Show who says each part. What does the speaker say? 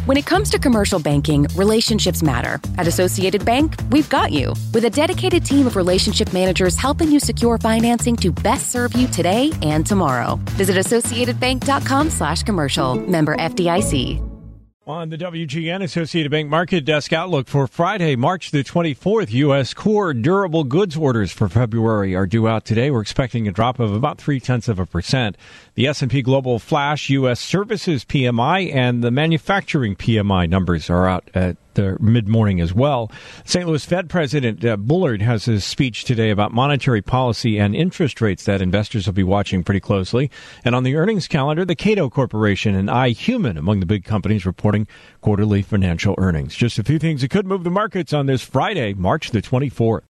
Speaker 1: When it comes to commercial banking, relationships matter. At Associated Bank, we've got you. With a dedicated team of relationship managers helping you secure financing to best serve you today and tomorrow. Visit AssociatedBank.com/commercial. Member FDIC.
Speaker 2: On the WGN Associated Bank Market Desk Outlook for Friday, March the 24th, U.S. core durable goods orders for February are due out today. We're expecting a drop of about 0.3%. The S&P Global Flash U.S. Services PMI and the manufacturing PMI numbers are out at the mid-morning as well. St. Louis Fed President Bullard has his speech today about monetary policy and interest rates that investors will be watching pretty closely. And on the earnings calendar, the Cato Corporation and iHuman among the big companies reporting quarterly financial earnings. Just a few things that could move the markets on this Friday, March the 24th.